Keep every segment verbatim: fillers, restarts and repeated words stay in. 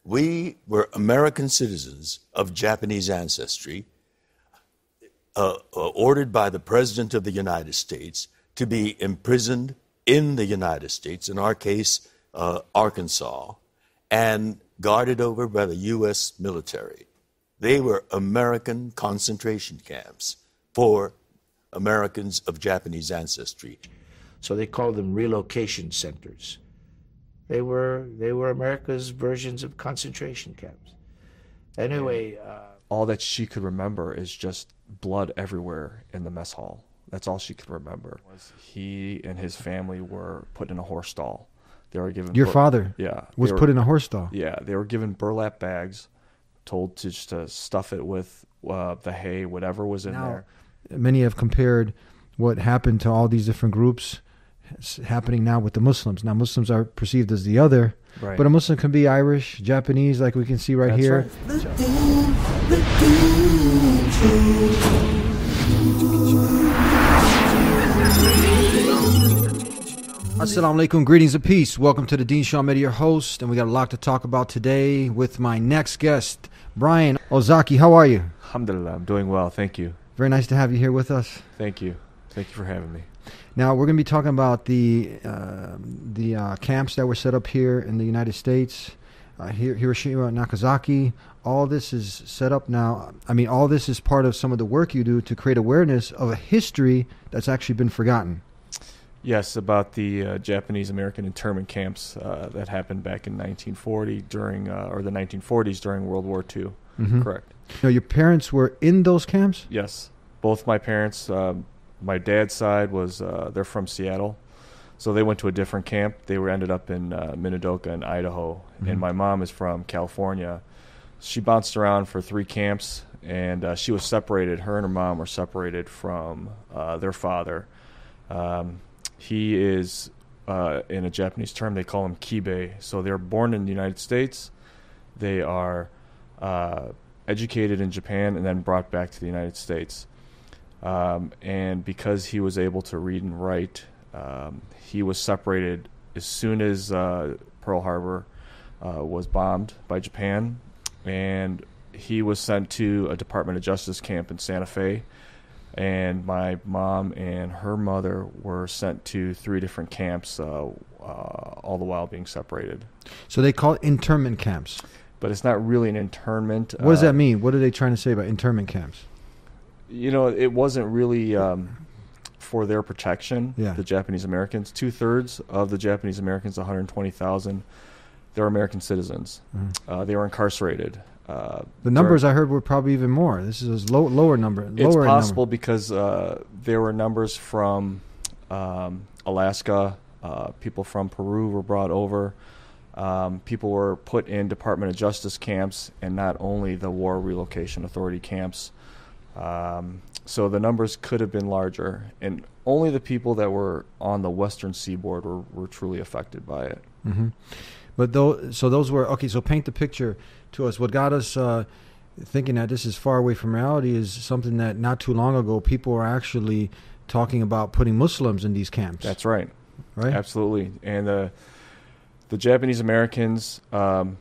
We were American citizens of Japanese ancestry, uh, uh, ordered by the President of the United States to be imprisoned in the United States, in our case, uh, Arkansas, and guarded over by the U S military. They were American concentration camps for Americans of Japanese ancestry. So they called them relocation centers. They were they were America's versions of concentration camps. Anyway, uh, all that she could remember is just blood everywhere in the mess hall. That's all she could remember. Was he and his family were put in a horse stall. They were given Your bur- father yeah, was were, put in a horse stall. Yeah, they were given burlap bags, told to just to stuff it with uh, the hay, whatever was in now, there. Many have compared what happened to all these different groups happening now with the Muslims. Now, Muslims are perceived as the other, right. but a Muslim can be Irish, Japanese, like we can see right That's here. Right. The Doom, the Doom Show. Assalamu alaikum, greetings of peace. Welcome to the Dean Shaw Media, your host, and we got a lot to talk about today with my next guest, Brian Ozaki. How are you? Alhamdulillah, I'm doing well, thank you. Very nice to have you here with us. Thank you. Thank you for having me. Now, we're going to be talking about the uh, the uh, camps that were set up here in the United States, uh, here, Hiroshima and Nagasaki. All this is set up now. I mean, all this is part of some of the work you do to create awareness of a history that's actually been forgotten. Yes, about the uh, Japanese-American internment camps uh, that happened back in nineteen forty during, uh, or the nineteen forties during World War Two. Mm-hmm. Correct. Now, your parents were in those camps? Yes, both my parents. Um, my dad's side was uh, they're from Seattle, so they went to a different camp. They were ended up in uh, Minidoka in Idaho, Mm-hmm. and my mom is from California. She bounced around for three camps, and uh, she was separated. Her and her mom were separated from uh, their father. Um, He is, uh, in a Japanese term, they call him kibe. So they're born in the United States. They are uh, educated in Japan and then brought back to the United States. Um, and because he was able to read and write, um, he was separated as soon as uh, Pearl Harbor uh, was bombed by Japan. And he was sent to a Department of Justice camp in Santa Fe. And my mom and her mother were sent to three different camps, uh, uh, all the while being separated. So they call it internment camps. But it's not really an internment. What does uh, that mean? What are they trying to say about internment camps? You know, it wasn't really um, for their protection, Yeah. the Japanese Americans. Two-thirds of the Japanese Americans, one hundred twenty thousand, they're American citizens. Mhm. Uh, they were incarcerated. Uh, The numbers I heard were probably even more. This is a low, lower number. Lower It's number. possible because uh, there were numbers from um, Alaska. Uh, people from Peru were brought over. Um, people were put in Department of Justice camps and not only the War Relocation Authority camps. Um, so the numbers could have been larger. And only the people that were on the western seaboard were, were truly affected by it. Mm-hmm. But those, so those were, okay, so paint the picture to us. What got us uh, thinking that this is far away from reality is something that not too long ago people were actually talking about putting Muslims in these camps. That's right. Right? Absolutely. And uh, the Japanese Americans um,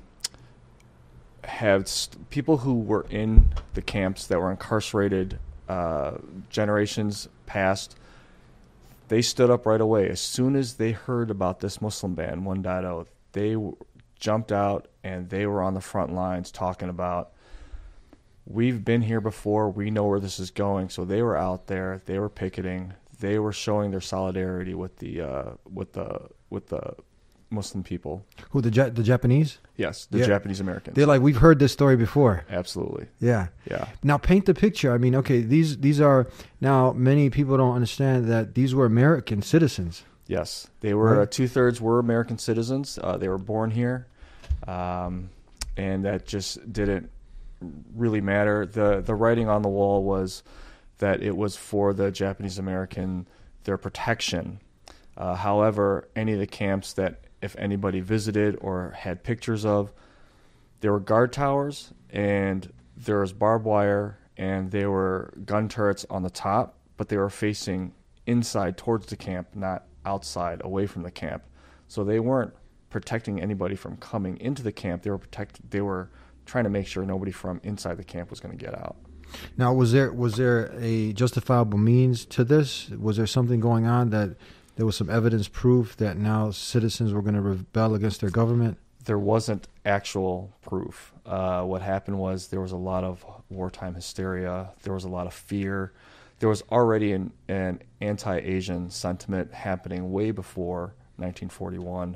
have st- people who were in the camps that were incarcerated uh, generations past. They stood up right away. As soon as they heard about this Muslim ban one point oh, they w- jumped out and they were on the front lines talking about, we've been here before, we know where this is going. So they were out there, they were picketing, they were showing their solidarity with the uh, with the with the Muslim people. Who, the ja- the Japanese? Yes, the Yeah. Japanese Americans. They're like, we've heard this story before. Absolutely. Yeah. Yeah. Now paint the picture. I mean, okay, these these are, now many people don't understand that these were American citizens. Yes, they were. Right. Uh, two thirds were American citizens. Uh, they were born here, um, and that just didn't really matter. the The writing on the wall was that it was for the Japanese American, their protection. Uh, however, any of the camps that, if anybody visited or had pictures of, there were guard towers and there was barbed wire and there were gun turrets on the top, but they were facing inside towards the camp, not outside away from the camp. So they weren't protecting anybody from coming into the camp. They were protect. They were trying to make sure nobody from inside the camp was going to get out. Now, was there was there a justifiable means to this? Was there something going on that there was some evidence, proof that now citizens were going to rebel against their government? There wasn't actual proof. Uh, what happened was there was a lot of wartime hysteria. There was a lot of fear. There was already an, an anti-Asian sentiment happening way before nineteen forty-one,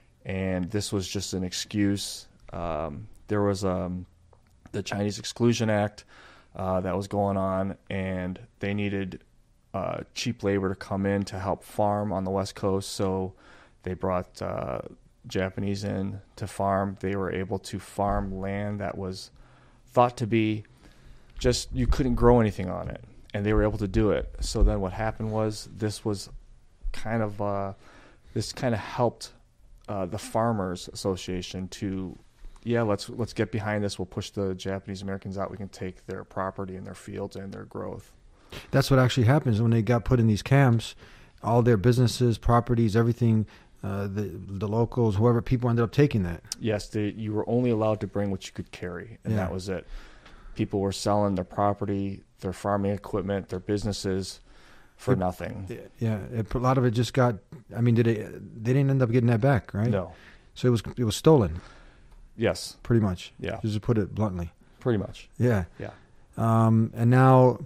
and this was just an excuse. Um, there was um, the Chinese Exclusion Act uh, that was going on, and they needed uh, cheap labor to come in to help farm on the West Coast, so they brought uh, Japanese in to farm. They were able to farm land that was thought to be just, you couldn't grow anything on it, and they were able to do it. So then what happened was this was kind of uh, this kind of helped uh, the Farmers Association to, yeah, let's let's get behind this. We'll push the Japanese Americans out. We can take their property and their fields and their growth. That's what actually happens when they got put in these camps. All their businesses, properties, everything, uh, the the locals, whoever, people ended up taking that. Yes, they, you were only allowed to bring what you could carry, and Yeah. that was it. People were selling their property, their farming equipment, their businesses for Yep. nothing. Yeah, it, a lot of it just got. I mean, did it? They didn't end up getting that back, right? No. So it was it was stolen, Yes. pretty much. Yeah. Just to put it bluntly. Pretty much. Yeah. Yeah. Um, and now,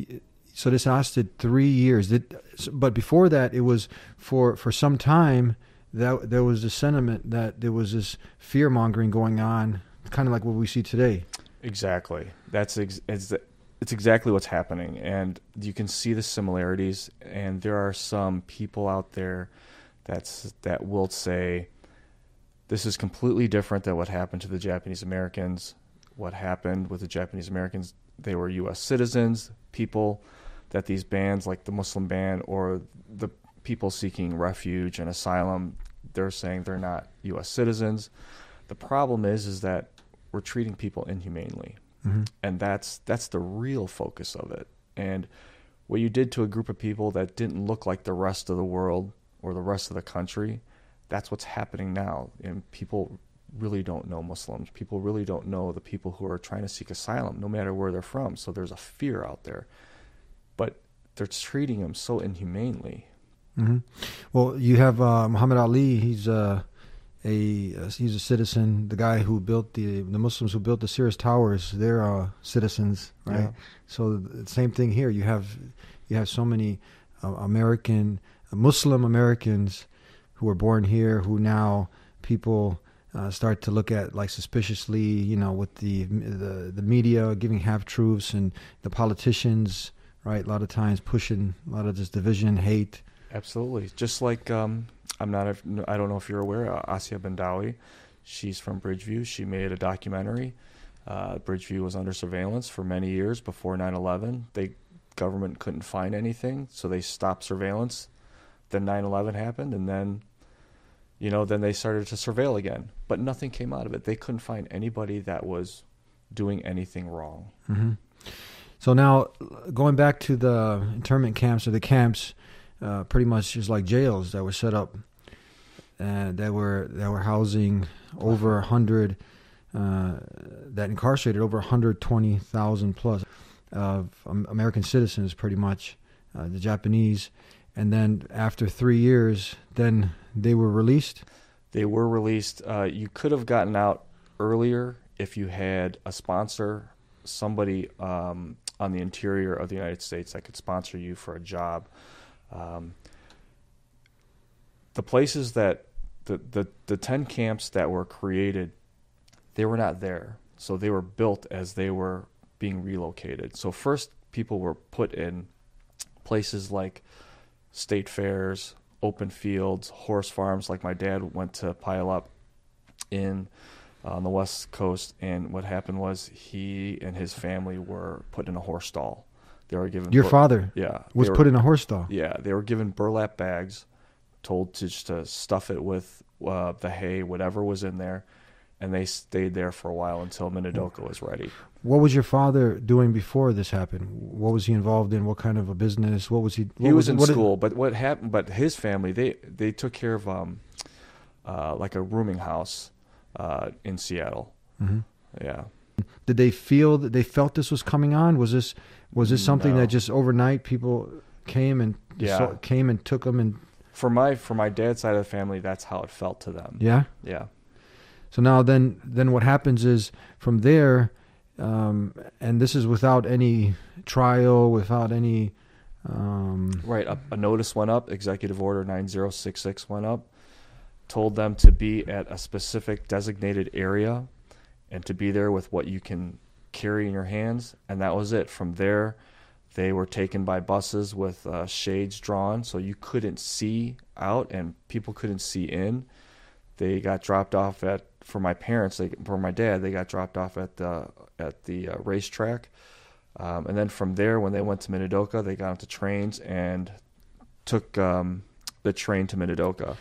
so this lasted three years. Did, but before that, it was for for some time that there was a sentiment that there was this fear mongering going on, kind of like what we see today. Exactly. That's ex- it's, it's exactly what's happening, and you can see the similarities. And there are some people out there that's that will say this is completely different than what happened to the Japanese Americans. What happened with the Japanese Americans? They were U S citizens. People that these bans, like the Muslim ban or the people seeking refuge and asylum, they're saying they're not U S citizens. The problem is, is that we're treating people inhumanely. Mm-hmm. And that's that's the real focus of it. And what you did to a group of people that didn't look like the rest of the world or the rest of the country, that's what's happening now. And people really don't know Muslims. People really don't know the people who are trying to seek asylum, no matter where they're from. So there's a fear out there. But they're treating them so inhumanely. Mm-hmm. Well, you have uh, Muhammad Ali. He's uh, a uh, he's a citizen. The guy who built the the Muslims who built the Sears Towers, they're uh, citizens, right? Yeah. So the same thing here. You have you have so many uh, American uh, Muslim Americans who were born here, who now people uh, start to look at like suspiciously. You know, with the the the media giving half truths and the politicians, right? A lot of times pushing a lot of this division, hate. Absolutely. Just like, um, I'm not, a, I don't know if you're aware, uh, Asia Bendawi, she's from Bridgeview. She made a documentary. Uh, Bridgeview was under surveillance for many years before nine eleven. The government couldn't find anything, so they stopped surveillance. Then nine eleven happened, and then, you know, then they started to surveil again. But nothing came out of it. They couldn't find anybody that was doing anything wrong. Mm-hmm. So now, going back to the internment camps or the camps, uh, pretty much just like jails that were set up, uh, that were that were housing over a hundred, uh, that incarcerated over a hundred twenty thousand plus of um, American citizens, pretty much, uh, the Japanese, and then after three years, then they were released. They were released. Uh, you could have gotten out earlier if you had a sponsor, somebody um, on the interior of the United States that could sponsor you for a job. Um, the places that the, the the ten camps that were created, they were not there. So they were built as they were being relocated. So first people were put in places like state fairs, open fields, horse farms. Like my dad went to pile up in on the West Coast, and what happened was he and his family were put in a horse stall. They were given Your bur- father yeah, was they were- put in a horse stall. Yeah, they were given burlap bags, told to just to stuff it with uh, the hay, whatever was in there, and they stayed there for a while until Minidoka was ready. What was your father doing before this happened? What was he involved in? What kind of a business? What was he? What He was in what did- school, but what happened? But his family, they they took care of um, uh, like a rooming house uh, in Seattle. Mm-hmm. Yeah. Did they feel that they felt this was coming on? Was this was this something No. that just overnight people came and Yeah. saw, came and took them and For my for my dad's side of the family, that's how it felt to them. yeah? Yeah. So now then then what happens is from there, um, and this is without any trial, without any. Um, Right. A, a notice went up. Executive Order nine zero six six went up. Told them to be at a specific designated area and to be there with what you can carry in your hands. And that was it. From there, they were taken by buses with uh, shades drawn so you couldn't see out and people couldn't see in. They got dropped off at, for my parents, they, for my dad, they got dropped off at the, at the uh, racetrack. Um, and then from there, when they went to Minidoka, they got onto trains and took um, the train to Minidoka.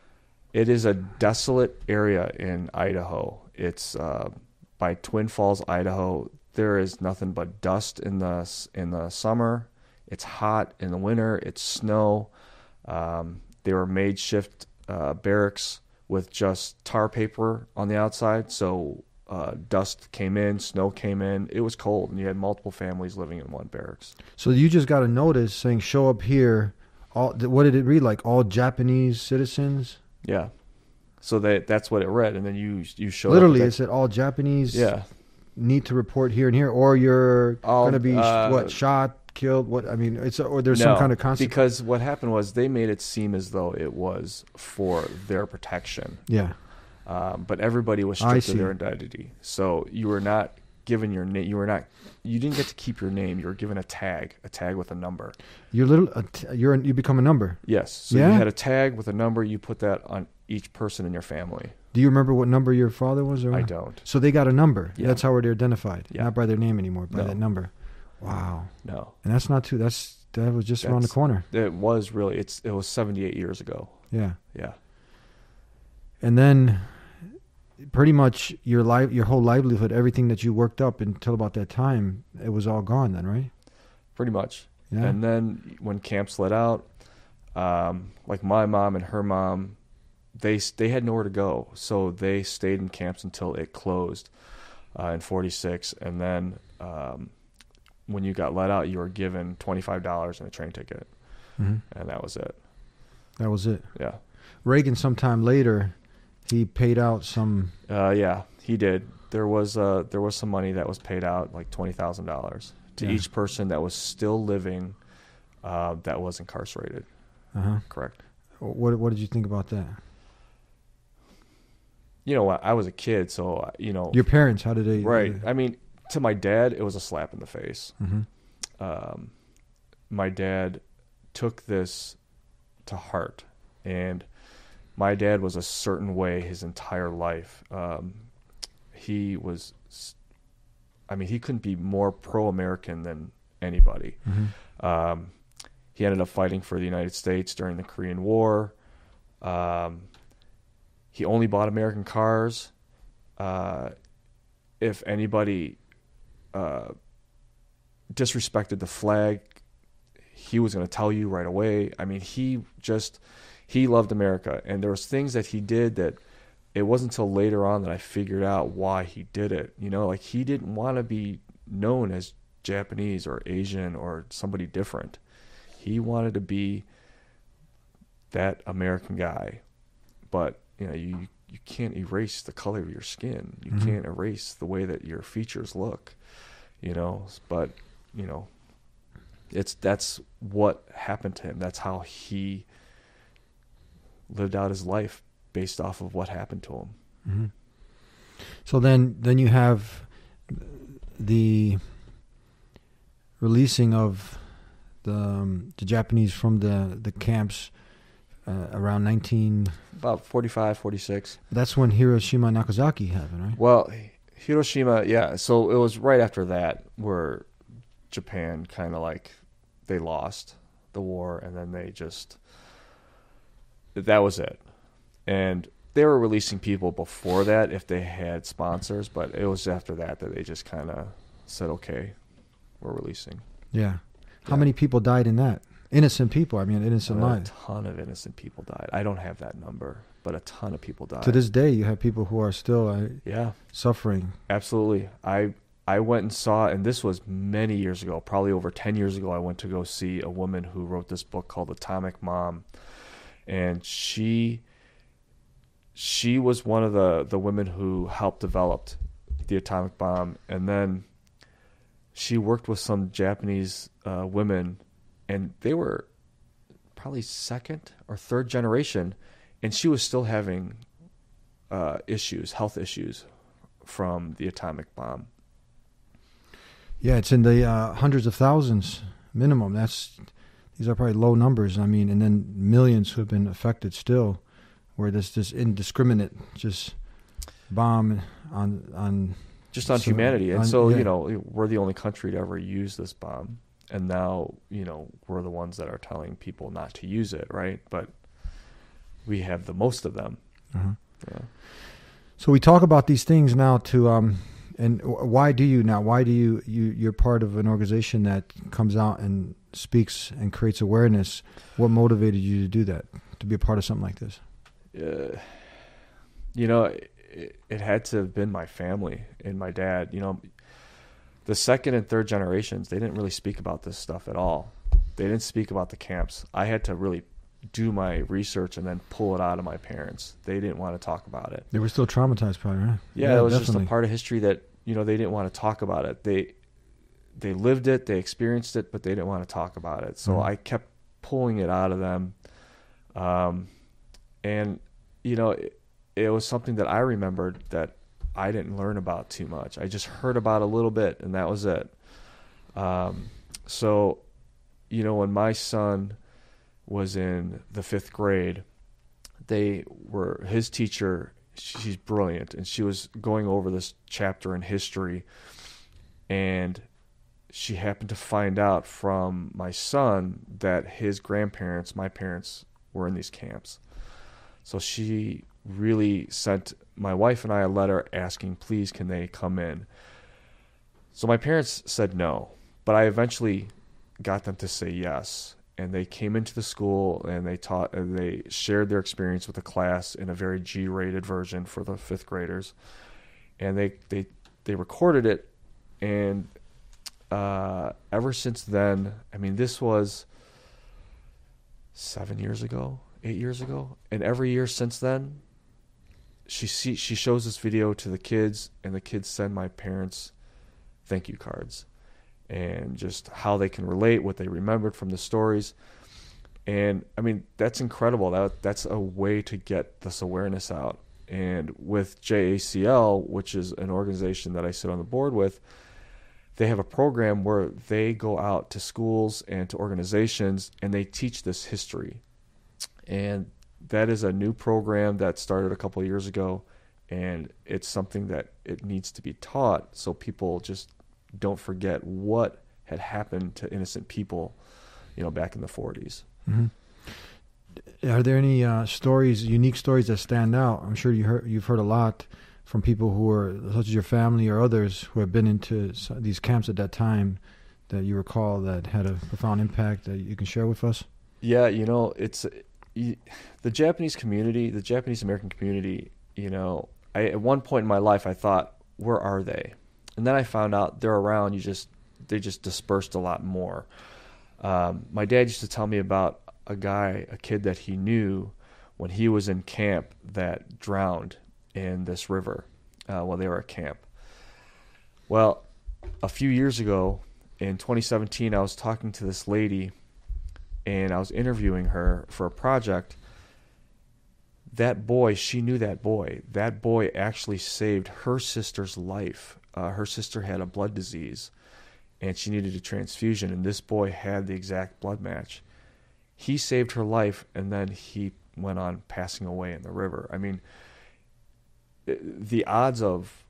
It is a desolate area in Idaho. It's uh, by Twin Falls, Idaho. There is nothing but dust in the in the summer. It's hot in the winter. It's snow. Um, they were makeshift uh, barracks with just tar paper on the outside. So uh, dust came in, snow came in. It was cold, and you had multiple families living in one barracks. so you just got a notice saying show up here. All what did it read like? All Japanese citizens. Yeah. So that that's what it read, and then you you showed Literally, up it with said all Japanese. that, yeah. Need to report here and here, or you're All, going to be uh, what shot, killed. What I mean, it's or there's No, some kind of consequence. because what happened was they made it seem as though it was for their protection, Yeah. um, but everybody was I stripped see. of their identity. So you were not given your name. You were not. You didn't get to keep your name. You were given a tag, a tag with a number. You're little. Uh, t- you're you become a number. Yes. So Yeah? you had a tag with a number. You put that on each person in your family. Do you remember what number your father was? Or I what? don't. So they got a number. Yeah. That's how they're identified, Yeah. not by their name anymore, by No. that number. Wow. No. And that's not too. That's that was just around the That's- corner. It was really. It's. It was seventy-eight years ago. Yeah. Yeah. And then, pretty much your life, your whole livelihood, everything that you worked up until about that time, it was all gone. Then, right? Pretty much. Yeah. And then when camps let out, um, like my mom and her mom, they they had nowhere to go, so they stayed in camps until it closed uh, in forty-six. And then um, when you got let out, you were given twenty-five dollars and a train ticket, hmm and that was it. That was it. Yeah, Reagan, sometime later, he paid out some. uh, yeah, he did. There was uh, there was some money that was paid out, like twenty thousand dollars to Yeah. each person that was still living, uh, that was incarcerated. Uh huh. Correct. What What did you think about that? You know, I was a kid, so you know. Your parents, how did they? Right. I mean, to my dad, it was a slap in the face. hmm Um, my dad took this to heart, and my dad was a certain way his entire life. Um, he was, I mean, he couldn't be more pro-American than anybody. hmm Um, he ended up fighting for the United States during the Korean War. Um, he only bought American cars. Uh, if anybody uh, disrespected the flag, he was going to tell you right away. I mean, he just, he loved America. And there was things that he did that it wasn't until later on that I figured out why he did it. You know, like he didn't want to be known as Japanese or Asian or somebody different. He wanted to be that American guy. But, you know, you you can't erase the color of your skin. You Mhm. can't erase the way that your features look, you know. But, you know, it's that's what happened to him. That's how he lived out his life based off of what happened to him. hmm So then, then you have the releasing of the um, the Japanese from the the camps uh, around nineteen. About forty-five, forty-six. That's when Hiroshima and Nagasaki happened, right? Well, Hiroshima, yeah. So it was right after that where Japan kind of like they lost the war, and then they just that was it. And they were releasing people before that if they had sponsors, but it was after that that they just kind of said, "Okay, we're releasing." Yeah. How Yeah. many people died in that? Innocent people. I mean, innocent Uh, a lives. ton of innocent people died. I don't have that number. but a ton of people died. To this day, you have people who are still uh, yeah, suffering. absolutely. I I went and saw, and this was many years ago, probably over ten years ago. I went to go see a woman who wrote this book called Atomic Mom, and she she was one of the the women who helped develop the atomic bomb, and then she worked with some Japanese uh, women, and they were probably second or third generation, and she was still having uh, issues, health issues from the atomic bomb. Yeah, it's in the uh, hundreds of thousands minimum. That's these are probably low numbers. I mean, and then millions who have been affected still, where there's this indiscriminate just bomb on on just on so, humanity. And on, so, yeah. you know, we're the only country to ever use this bomb. And now, you know, we're the ones that are telling people not to use it, right? But we have the most of them. Uh-huh. Yeah. So we talk about these things now to, um, and why do you now? Why do you, you, you're part of an organization that comes out and speaks and creates awareness. What motivated you to do that, to be a part of something like this? Uh, you know, it, it had to have been my family and my dad. You know, the second and third generations, they didn't really speak about this stuff at all. They didn't speak about the camps. I had to really do my research and then pull it out of my parents. They didn't want to talk about it. They were still traumatized, probably, right? Yeah, yeah it was definitely. just a part of history that, you know, they didn't want to talk about it. They they lived it, they experienced it, but they didn't want to talk about it. So Mm-hmm. I kept pulling it out of them. Um, and, you know, it, it was something that I remembered that I didn't learn about too much. I just heard about a little bit, and that was it. Um, so, you know, when my son was in the fifth grade, they were, his teacher, she's brilliant, and she was going over this chapter in history, and she happened to find out from my son that his grandparents, my parents, were in these camps. So she really sent my wife and I a letter asking, please, can they come in? So my parents said no, but I eventually got them to say yes. And they came into the school and they taught, and they shared their experience with the class in a very G-rated version for the fifth graders. And they, they, they recorded it. And uh, ever since then, I mean, this was seven years ago, eight years ago. And every year since then, she see, she shows this video to the kids, and the kids send my parents thank you cards. And just how they can relate, what they remembered from the stories. And, I mean, that's incredible. That That's a way to get this awareness out. And with J A C L, which is an organization that I sit on the board with, they have a program where they go out to schools and to organizations, and they teach this history. And that is a new program that started a couple of years ago, and it's something that it needs to be taught so people just don't forget what had happened to innocent people, you know, back in the forties. Mm-hmm. Are there any uh, stories, unique stories that stand out? I'm sure you heard, you've heard a lot from people who are, such as your family or others, who have been into these camps at that time that you recall that had a profound impact that you can share with us? Yeah, you know, it's you, the Japanese community, the Japanese American community, you know, I, at one point in my life I thought, where are they? And then I found out they're around. You just they just dispersed a lot more. Um, my dad used to tell me about a guy, a kid that he knew when he was in camp that drowned in this river uh, while they were at camp. Well, a few years ago, in twenty seventeen, I was talking to this lady, and I was interviewing her for a project. That boy, she knew that boy. That boy actually saved her sister's life. Uh, her sister had a blood disease, and she needed a transfusion, and this boy had the exact blood match. He saved her life, and then he went on passing away in the river. I mean, the odds of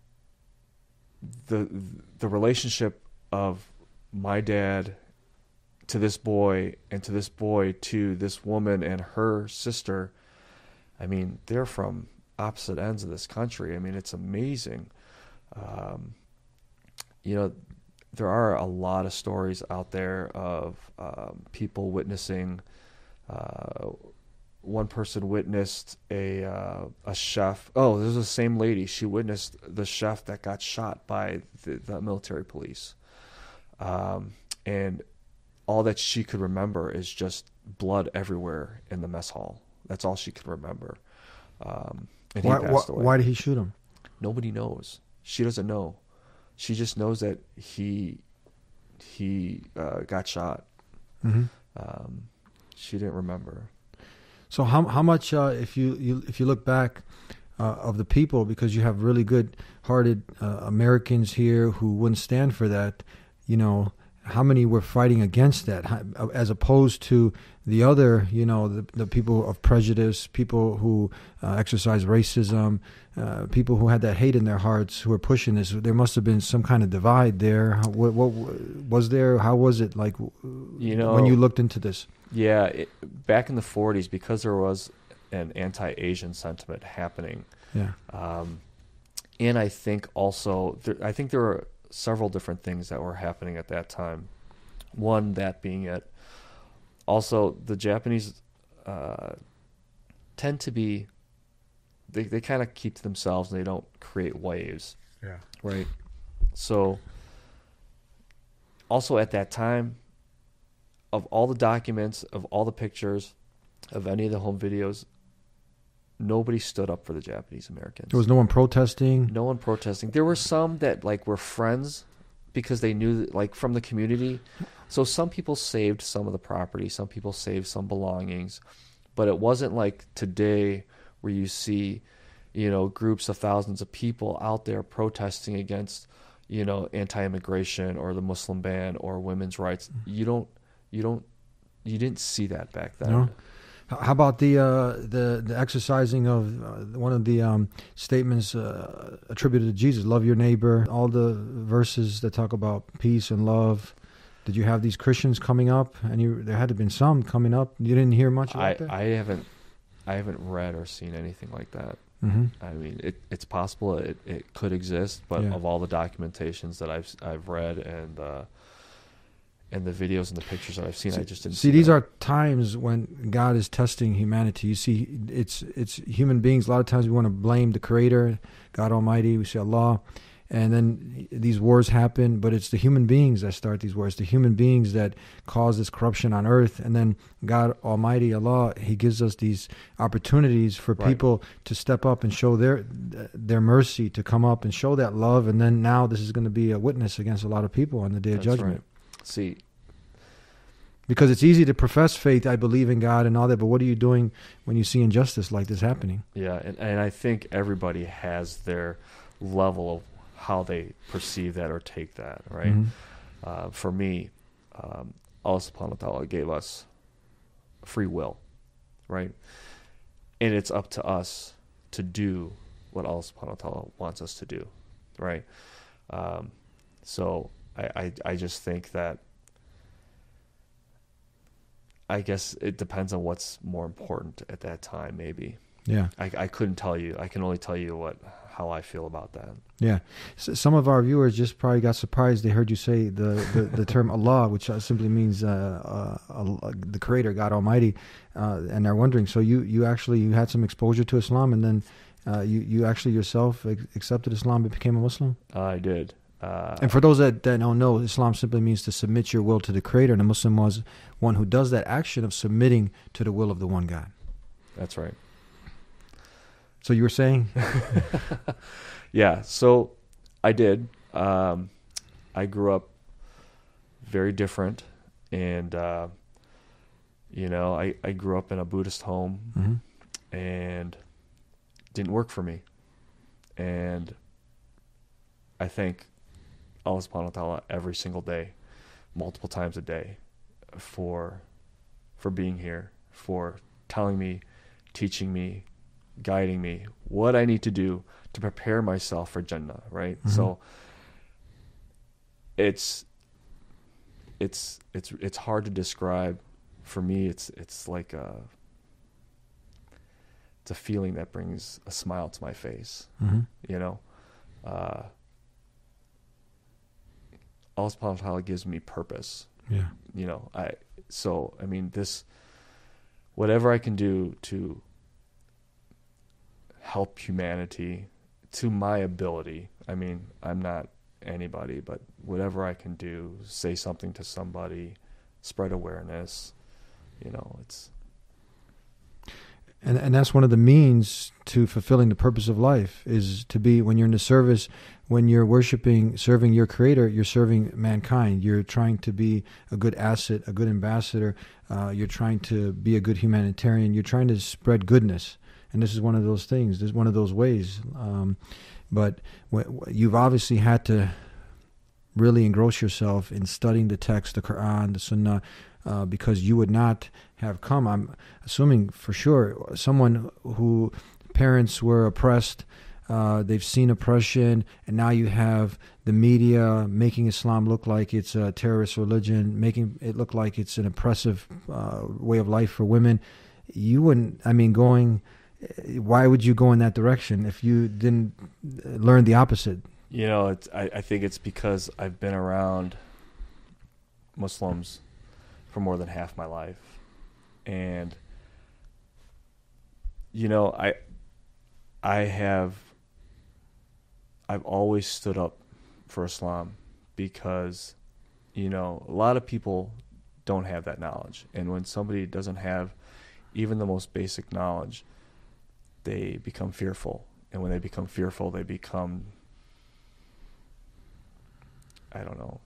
the the relationship of my dad to this boy, and to this boy to this woman and her sister, I mean, they're from opposite ends of this country. I mean, it's amazing. Um, you know, there are a lot of stories out there of um, people witnessing uh, one person witnessed a uh, a chef. Oh, this is the same lady. She witnessed the chef that got shot by the, the military police, um, and all that she could remember is just blood everywhere in the mess hall. That's all she could remember. Um, and he Why, passed why, away. why did he shoot him? Nobody knows. She doesn't know. She just knows that he he uh, got shot. Mm-hmm. Um, she didn't remember. So how how much uh, if you, you if you look back uh, of the people, because you have really good-hearted uh, Americans here who wouldn't stand for that, you know, how many were fighting against that, how, as opposed to the other, you know, the, the people of prejudice, people who uh, exercise racism, uh, people who had that hate in their hearts, who were pushing this. There must have been some kind of divide there. How, what, what was there? How was it like? You know, when you looked into this? Yeah, it, back in the forties, because there was an anti-Asian sentiment happening. Yeah. Um, and I think also, there, I think there were several different things that were happening at that time. One, that being it. Also, the Japanese uh, tend to be, they, they kind of keep to themselves and they don't create waves. Yeah. Right? So, also at that time, of all the documents, of all the pictures, of any of the home videos, nobody stood up for the Japanese Americans. There was no one protesting. No one protesting. There were some that like were friends because they knew that, like, from the community. So some people saved some of the property, some people saved some belongings, but it wasn't like today where you see, you know, groups of thousands of people out there protesting against, you know, anti-immigration or the Muslim ban or women's rights. You don't, you don't, you didn't see that back then. No. How about the uh, the the exercising of uh, one of the um, statements uh, attributed to Jesus? Love your neighbor. All the verses that talk about peace and love. Did you have these Christians coming up? And you, there had to have been some coming up. You didn't hear much about I, that. I haven't, I haven't read or seen anything like that. Mm-hmm. I mean, it, it's possible it, it could exist, but Yeah. of all the documentations that I've I've read and uh, and the videos and the pictures that I've seen, I just didn't see. See, these that. are times when God is testing humanity. You see, it's it's human beings. A lot of times we want to blame the Creator, God Almighty. We say Allah, and then these wars happen. But it's the human beings that start these wars. The human beings that cause this corruption on earth. And then God Almighty, Allah, He gives us these opportunities for Right. people to step up and show their their mercy, to come up and show that love. And then now this is going to be a witness against a lot of people on the day of That's judgment. right. See, Because it's easy to profess faith, I believe in God and all that, but what are you doing when you see injustice like this happening? yeah, and, and I think everybody has their level of how they perceive that or take that, right? Mhm. Uh, for me, um, Allah subhanahu wa ta'ala gave us free will, right? And it's up to us to do what Allah subhanahu wa ta'ala wants us to do, right? Um, so I, I, I just think that I guess it depends on what's more important at that time, maybe. Yeah, I, I couldn't tell you. I can only tell you what how I feel about that. yeah. S some of our viewers just probably got surprised. They heard you say the, the, the term Allah, which uh, simply means uh, uh, uh, the Creator, God Almighty, uh, and they're wondering. So you, you actually you had some exposure to Islam, and then uh, you you actually yourself ac- accepted Islam and became a Muslim. I did. Uh, And for those that, that don't know, Islam simply means to submit your will to the Creator, and a Muslim was one who does that action of submitting to the will of the one God. that's right. So you were saying? Yeah, so I did. Um, I grew up very different, and uh, you know, I, I grew up in a Buddhist home, Mm-hmm. and it didn't work for me. And I thank Allah subhanahu wa ta'ala every single day, multiple times a day, for for being here, for telling me, teaching me, guiding me what I need to do to prepare myself for Jannah, right? Mm-hmm. So it's it's it's it's hard to describe. For me, it's it's like a it's a feeling that brings a smile to my face. Mm-hmm. You know, uh, Allah subhanahu wa ta'ala gives me purpose. Yeah. You know, I so I mean this whatever I can do to help humanity to my ability. I mean, I'm not anybody, but whatever I can do, say something to somebody, spread awareness, you know, it's... And and that's one of the means to fulfilling the purpose of life, is to be, when you're in the service, when you're worshiping, serving your Creator, you're serving mankind. You're trying to be a good asset, a good ambassador. Uh, you're trying to be a good humanitarian. You're trying to spread goodness. And this is one of those things. This is one of those ways. Um, but w- you've obviously had to really engross yourself in studying the text, the Quran, the Sunnah, uh, because you would not have come, I'm assuming for sure, someone who parents were oppressed, uh, they've seen oppression, and now you have the media making Islam look like it's a terrorist religion, making it look like it's an oppressive uh, way of life for women. You wouldn't, I mean, going, why would you go in that direction if you didn't learn the opposite? You know, it's, I, I think it's because I've been around Muslims for more than half my life. And, you know, I, I have, I've always stood up for Islam because, you know, a lot of people don't have that knowledge. And when somebody doesn't have even the most basic knowledge, they become fearful. And when they become fearful, they become, I don't know,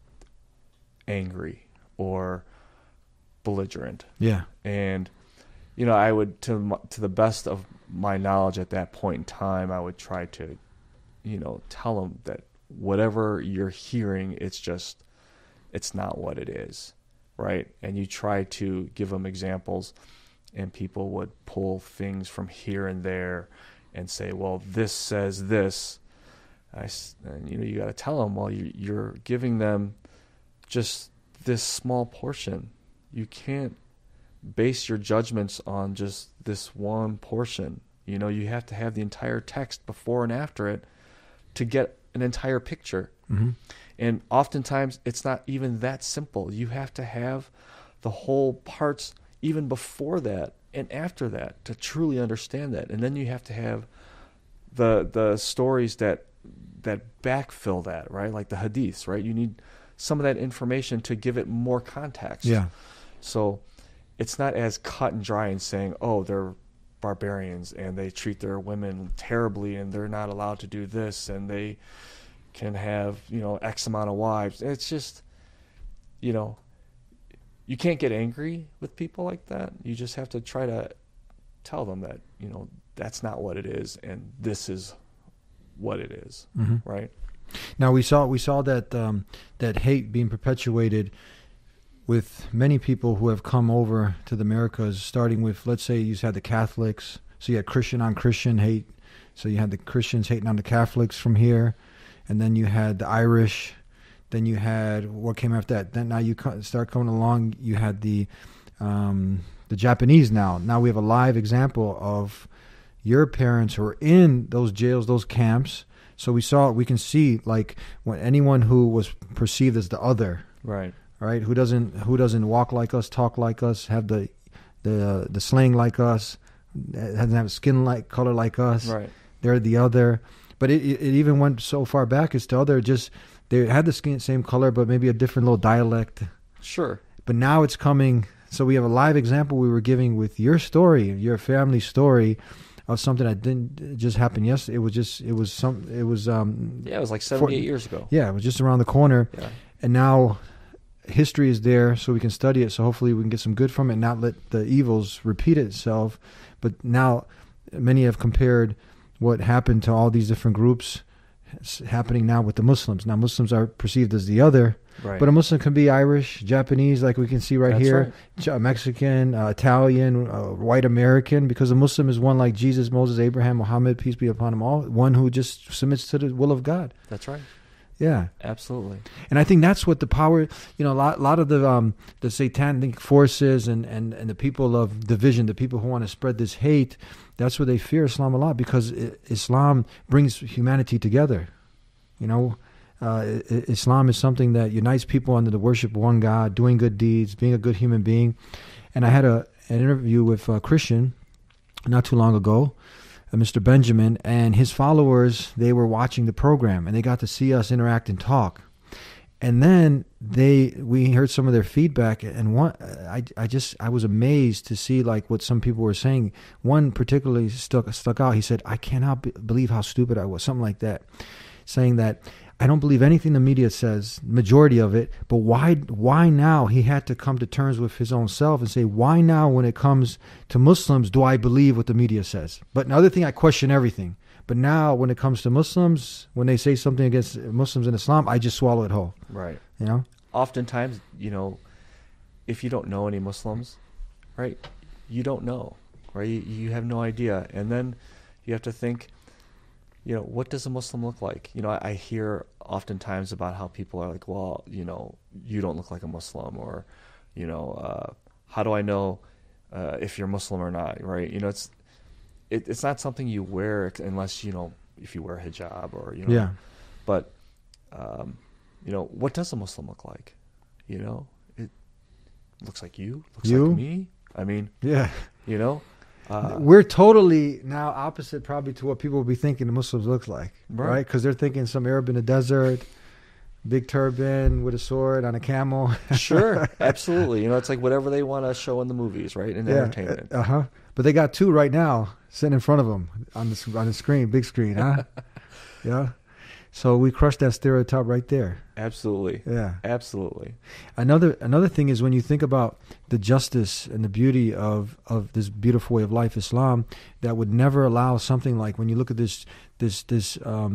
angry or belligerent. Yeah. And, you know, I would, to to the best of my knowledge at that point in time, I would try to, you know, tell them that whatever you're hearing, it's just, it's not what it is, right? And you try to give them examples, and people would pull things from here and there and say, well, this says this. I, and, you know, you got to tell them, well, you, you're giving them just this small portion. You can't base your judgments on just this one portion. You know, you have to have the entire text before and after it to get an entire picture. Mm-hmm. And oftentimes it's not even that simple. You have to have the whole parts even before that and after that to truly understand that. And then you have to have the the stories that that backfill that, right? Like the hadiths, right? You need some of that information to give it more context. Yeah. So it's not as cut and dry and saying, oh, they're barbarians and they treat their women terribly and they're not allowed to do this and they can have, you know, X amount of wives. It's just, you know, you can't get angry with people like that. You just have to try to tell them that, you know, that's not what it is and this is what it is, mm-hmm. right? Now we saw we saw that um, that hate being perpetuated with many people who have come over to the Americas, starting with, let's say you had the Catholics, so you had Christian on Christian hate, so you had the Christians hating on the Catholics from here, and then you had the Irish, then you had, what came after that? Then now you start coming along, you had the um, the Japanese now. Now we have a live example of your parents who are in those jails, those camps. So we saw, we can see, like, when anyone who was perceived as the other, right? Right, who doesn't who doesn't walk like us, talk like us, have the the the slang like us, doesn't have skin like color like us. Right, they're the other. But it it even went so far back as to other, just they had the skin same color, but maybe a different little dialect. Sure. But now it's coming. So we have a live example we were giving with your story, your family story, of something that didn't just happen yesterday. It was just it was some it was um yeah it was like seventy-eight years ago. Yeah, it was just around the corner. Yeah. And now history is there, so we can study it, so hopefully we can get some good from it and not let the evils repeat itself. But now many have compared what happened to all these different groups happening now with the Muslims. Now Muslims are perceived as the other, right. But a Muslim can be Irish, Japanese, like we can see right That's here, right. Mexican, uh, Italian, uh, white American, because a Muslim is one like Jesus, Moses, Abraham, Muhammad, peace be upon them all, one who just submits to the will of God. That's right. Yeah, absolutely. And I think that's what the power, you know, a lot, a lot of the um, the satanic forces and, and, and the people of division, the people who want to spread this hate, that's where they fear Islam a lot, because it, Islam brings humanity together. You know, uh, it, Islam is something that unites people under the worship of one God, doing good deeds, being a good human being. And I had a an interview with a Christian not too long ago, uh, Mister Benjamin, and his followers, they were watching the program, and they got to see us interact and talk. And then they, we heard some of their feedback, and one, I, I just, I was amazed to see like what some people were saying. One particularly stuck stuck out. He said, "I cannot be, believe how stupid I was," something like that, saying that I don't believe anything the media says, majority of it. But why, why now? He had to come to terms with his own self and say, why now, when it comes to Muslims, do I believe what the media says? But another thing, I question everything. But now, when it comes to Muslims, when they say something against Muslims in Islam, I just swallow it whole. Right. You know? Oftentimes, you know, if you don't know any Muslims, right, you don't know, right? You, you have no idea. And then you have to think, you know, what does a Muslim look like? You know, I, I hear oftentimes about how people are like, well, you know, you don't look like a Muslim, or, you know, uh, how do I know uh, if you're Muslim or not, right? You know, it's it, it's not something you wear unless, you know, if you wear a hijab or, you know. Yeah. But, um, you know, what does a Muslim look like? You know, it looks like you, looks You? like me. I mean, Yeah. you know. Uh, We're totally now opposite probably to what people will be thinking the Muslims look like, Right. right? Because they're thinking some Arab in the desert, big turban with a sword on a camel. Sure, absolutely. You know, it's like whatever they want to show in the movies, right? In entertainment. Uh huh. But they got two right now sitting in front of them on the on the screen, big screen, huh? Yeah. So we crushed that stereotype right there. Absolutely. Yeah. Absolutely. Another another thing is when you think about the justice and the beauty of, of this beautiful way of life, Islam, that would never allow something like when you look at this this this um,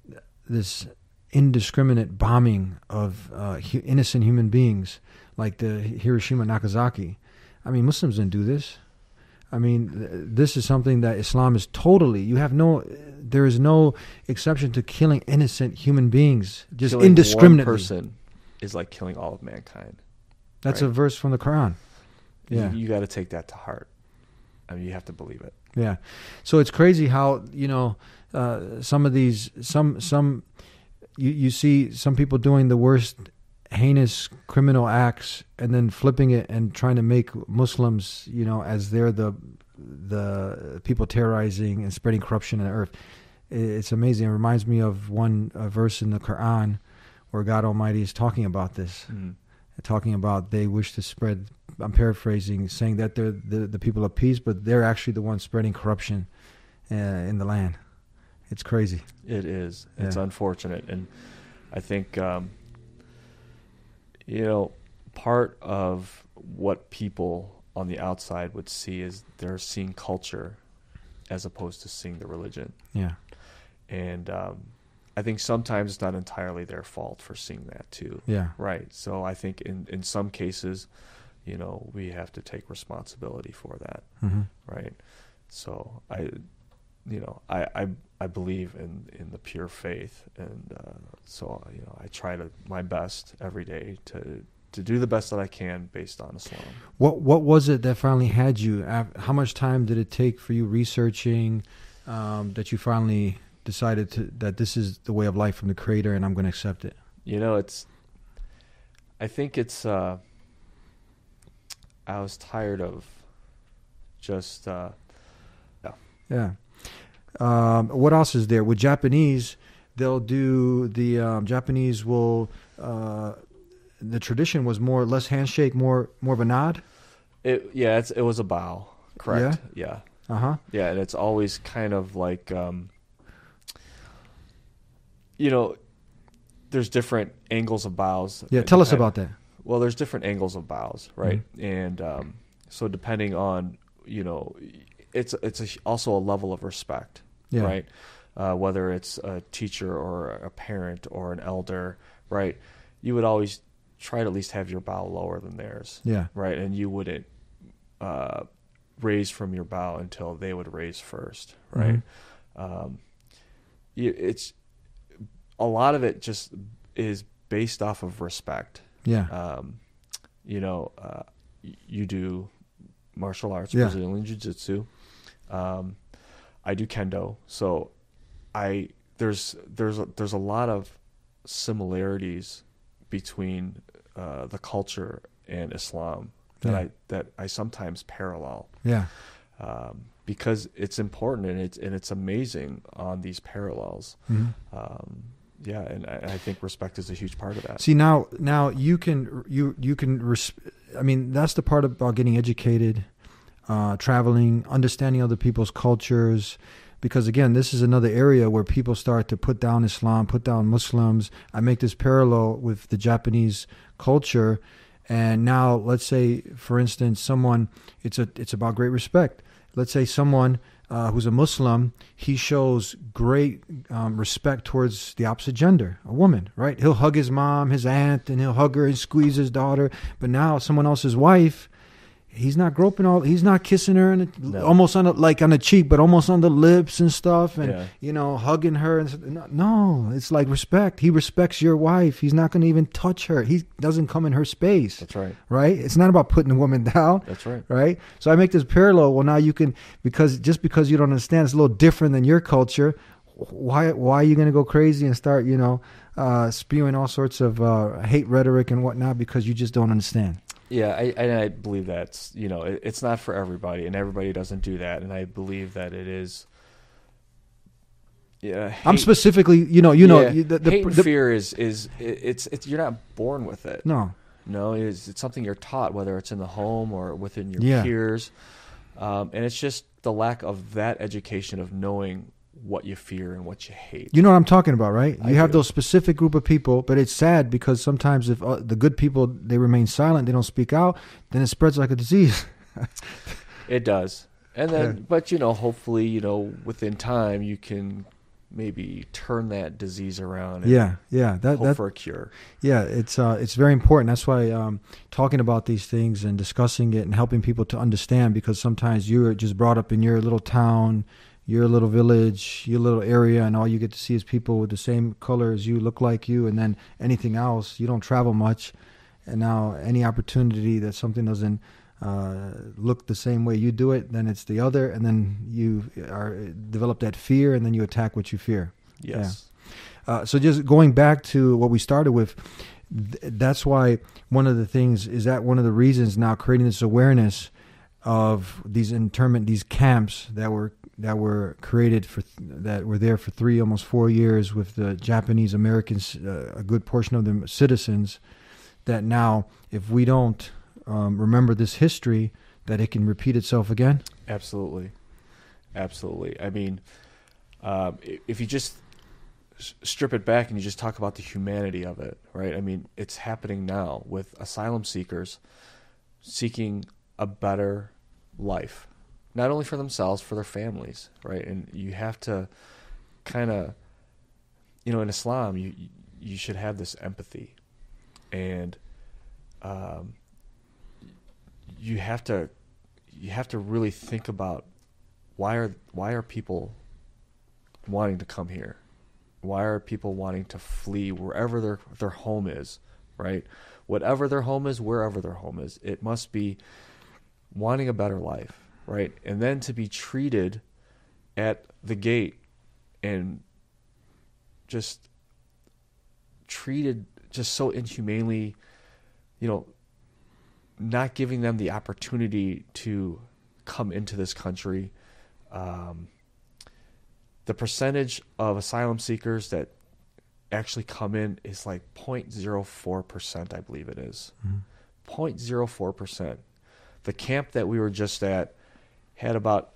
this indiscriminate bombing of uh, hu- innocent human beings, like the Hiroshima Nagasaki. I mean, Muslims didn't do this. I mean, th- this is something that Islam is totally. You have no. There is no exception to killing innocent human beings, just Killing indiscriminately. one person is like killing all of mankind. That's right? a verse from the Quran. Yeah. You, you got to take that to heart. I mean, you have to believe it. Yeah. So it's crazy how, you know, uh, some of these, some, some, you, you see some people doing the worst heinous criminal acts and then flipping it and trying to make Muslims, you know, as they're the, the people terrorizing and spreading corruption on the earth. It's amazing. It reminds me of one uh, verse in the Quran where God Almighty is talking about this, Mm. talking about they wish to spread, I'm paraphrasing, saying that they're the, the people of peace, but they're actually the ones spreading corruption uh, in the land. It's crazy. It is. It's Yeah. unfortunate. And I think, um, you know, part of what people on the outside would see is they're seeing culture as opposed to seeing the religion. Yeah. And um, I think sometimes it's not entirely their fault for seeing that too. Yeah. Right. So I think in, in some cases, you know, we have to take responsibility for that. Mm-hmm. Right. So I, you know, I, I, I believe in, in the pure faith. And uh, so, you know, I try to my best every day to, to do the best that I can based on Islam. What What was it that finally had you? af- How much time did it take for you researching um, that you finally decided to that this is the way of life from the Creator and I'm going to accept it? You know, it's, I think it's, uh, I was tired of just, uh, Yeah. Um, what else is there? With Japanese, they'll do the um, Japanese will. Uh, the tradition was more less handshake, more more of a nod. it, yeah, it's, it was a bow. Correct. Yeah. Uh huh. Yeah. And it's always kind of like, um, you know, there's different angles of bows. Yeah. Tell us Depend- about that. Well, there's different angles of bows, right? And um, so depending on, you know, it's it's a, also a level of respect, Yeah. right? Uh, whether it's a teacher or a parent or an elder, right? You would always try to at least have your bow lower than theirs, Yeah. right? And you wouldn't uh, raise from your bow until they would raise first, right? Um, you, it's a lot of it just is based off of respect. Yeah. Um, you know, uh, y- you do martial arts, Yeah. Brazilian jiu-jitsu. Um, I do kendo. So I, there's, there's, a, there's a lot of similarities between, uh, the culture and Islam. that Yeah. I that I sometimes parallel. Yeah. Um, because it's important and it's and it's amazing on these parallels. Mhm. Um, yeah, and I, I think respect is a huge part of that. See, now now you can you you can res- I mean, that's the part about getting educated, uh, traveling, understanding other people's cultures. Because again, this is another area where people start to put down Islam, put down Muslims. I make this parallel with the Japanese culture, and now let's say, for instance, someone it's a it's about great respect. Let's say someone uh, who's a Muslim, he shows great um, respect towards the opposite gender, a woman, right? He'll hug his mom, his aunt, and he'll hug her and squeeze his daughter. But now someone else's wife, he's not groping all. He's not kissing her, and No. almost on the, like on the cheek, but almost on the lips and stuff, and Yeah. you know, hugging her. And no, no, it's like respect. He respects your wife. He's not going to even touch her. He doesn't come in her space. That's right. Right? It's not about putting a woman down. That's right. Right? So I make this parallel. Well, now you can, because just because you don't understand, it's a little different than your culture. Why? Why are you going to go crazy and start, you know, uh, spewing all sorts of uh, hate rhetoric and whatnot because you just don't understand? Yeah, I, and I believe that's, you know, it, it's not for everybody, and everybody doesn't do that. And I believe that it is. Yeah, I'm hate- specifically, you know, you know, yeah, you- the, the, hate and the- fear is is it, it's it's you're not born with it. no, No, it's, it's something you're taught, whether it's in the home or within your Yeah. peers, um, and it's just the lack of that education of knowing what you fear and what you hate. you know what I'm talking about, right? I You have do. those specific group of people, but it's sad because sometimes if uh, the good people they remain silent, they don't speak out, then it spreads like a disease. It does, and then, Yeah. but you know, hopefully, you know, within time, you can maybe turn that disease around. And Yeah, yeah, that hope that for a cure. yeah, it's uh, it's very important. That's why um, talking about these things and discussing it and helping people to understand, because sometimes you're just brought up in your little town, your little village, your little area, and all you get to see is people with the same color as you, look like you, and then anything else. You don't travel much, and now any opportunity that something doesn't uh, look the same way you do it, then it's the other, and then you are develop that fear, and then you attack what you fear. Yes. Uh, so just going back to what we started with, th- that's why one of the things is that one of the reasons now creating this awareness of these internment, these camps that were that were created for that were there for three, almost four years with the Japanese Americans, uh, a good portion of them citizens. That now, if we don't um, remember this history, that it can repeat itself again. Absolutely. Absolutely. I mean, um, i- if you just s- strip it back and you just talk about the humanity of it, right? I mean, it's happening now with asylum seekers seeking a better life, not only for themselves, for their families, right? And you have to kind of, you know, in Islam, you you should have this empathy, and um, you have to you have to really think about why are why are people wanting to come here? Why are people wanting to flee wherever their their home is, right? Whatever their home is, wherever their home is, it must be wanting a better life, right? And then to be treated at the gate and just treated just so inhumanely, you know, not giving them the opportunity to come into this country. Um, the percentage of asylum seekers that actually come in is like zero point zero four percent, I believe it is. Mm-hmm. zero point zero four percent. The camp that we were just at had about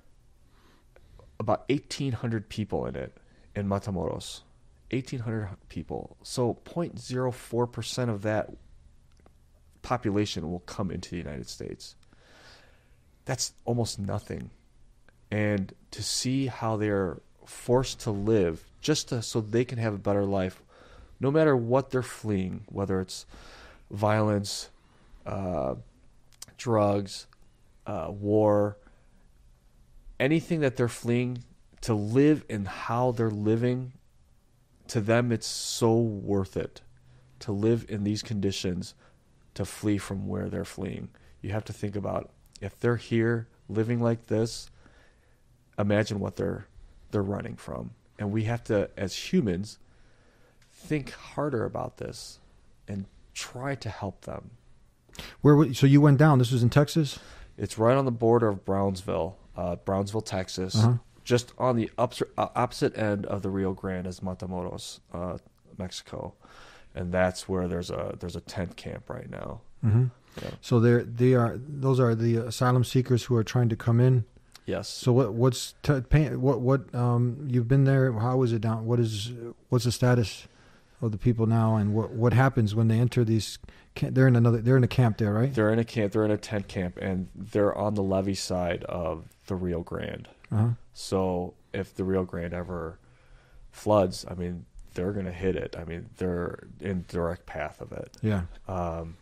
about eighteen hundred people in it in Matamoros. eighteen hundred people. So zero point zero four percent of that population will come into the United States. That's almost nothing. And to see how they're forced to live just to, so they can have a better life, no matter what they're fleeing, whether it's violence, uh, drugs, uh, war, anything that they're fleeing, to live in how they're living, to them it's so worth it to live in these conditions, to flee from where they're fleeing. You have to think about, if they're here living like this, imagine what they're they're running from. And we have to, as humans, think harder about this and try to help them Where? w- So you went down. This was in Texas. It's right on the border of Brownsville, uh, Brownsville, Texas, Uh-huh. just on the ups- uh, opposite end of the Rio Grande as Matamoros, uh, Mexico, and that's where there's a there's a tent camp right now. Mm-hmm. Yeah. So they're they are those are the asylum seekers who are trying to come in. Yes. So what what's t- paint, what what um you've been there? How is it down? What is what's the status of the people now, and what what happens when they enter these? Camp, they're in another. They're in a camp there, right? They're in a camp. They're in a tent camp, and they're on the levee side of the Rio Grande. Uh-huh. So if the Rio Grande ever floods, I mean, they're going to hit it. I mean, they're in direct path of it. Yeah. Um,